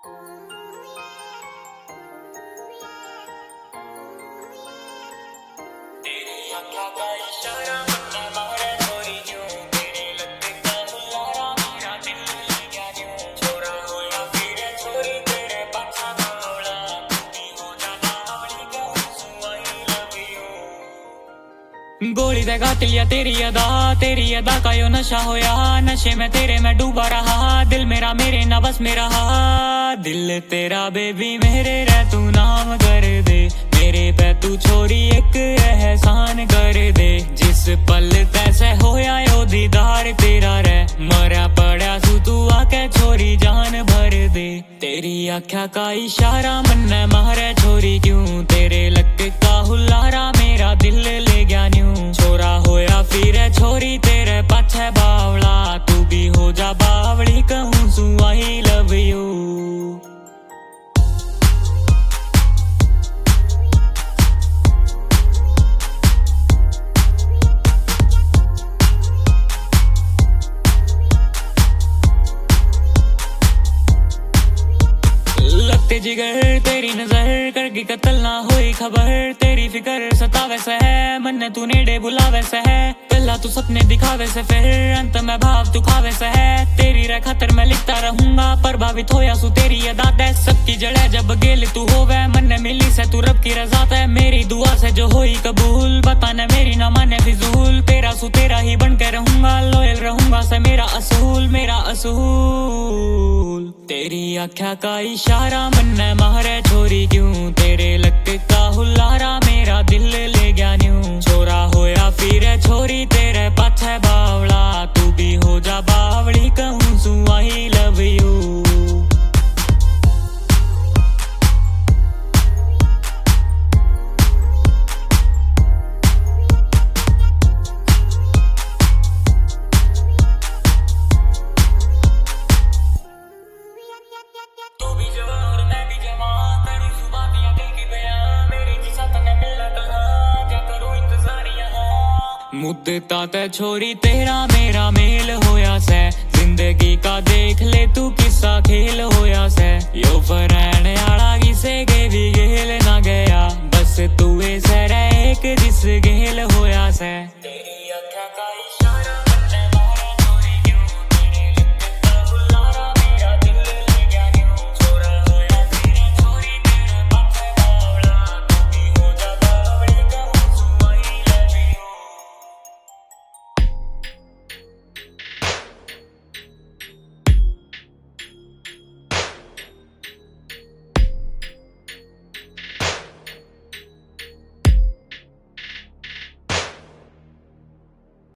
तेरी आँखों का इशारा मन्ना मारे छोरी क्यों, तेरे लत्ते का बुलारा मेरा दिल ले गया यूं। छोरा हो या फिर छोरी तेरे पाछा बावला, तू भी हो जा बावली कहूँ सू I love you। गोली दे कातिल या तेरी अदा का यो नशा होया, नशे में तेरे मैं डूबा रहा, दिल मेरा मेरे ना बस मेरा दिल तेरा बेबी मेरे रह तू नाम कर दे, मेरे पे तू छोरी एक एहसान कर दे। जिस पल तैसे होया यो दीदार तेरा रह, मरा पड़ा सू तू आके छोरी जान भर दे। तेरी आँखों का इशारा मन्ने मारे छोरी क्यों, तेरे लक का हुलारा मेरा दिल ले गया न्यू। छोरा होया फिर छोरी तेरे पाछे बावला, तू भी हो जा बावली कहूँ सू I love you। लगते जिगर तेरी नजर करगी कत्ल ना हुई खबर, तेरी फिकर सतावे से है मन ने तू नेड़े बुलावे से है। पहला तू सपने दिखावे से फिर अंत में भाव तू खावे से है। तेरी रे खातर मैं लिखता रहूंगा, प्रभावित होया सू तेरी अदात है। सबकी जड़े जब गेल तू होवे मन ने मिली से तू रब की रजात है। मेरी दुआ से जो होई कबूल बताने मेरी ना माने फिजूल, तेरा सू तेरा ही बन के रहूंगा, लॉयल रहूंगा से मेरा असूल मेरा असूल। तेरी आँखों का इशारा मन्ने मारे छोरी क्यों, तेरे लक का हुलारा मेरा दिल ले गया न्यू। छोरा होया फिर छोरी तेरे पाछे बावला, तू भी हो जा बावली कहूँ सू I love you। तू भी जवां और मैं भी जवां, करी सुबातियां दिल की बयां, मेरी जिसा तने मिलना कहाँ, क्या करूं इंतजार यहाँ। मुद्दता ते छोरी तेरा मेरा मेल होया से, जिंदगी का देख ले तू किस्सा खेल होया से। यो फरे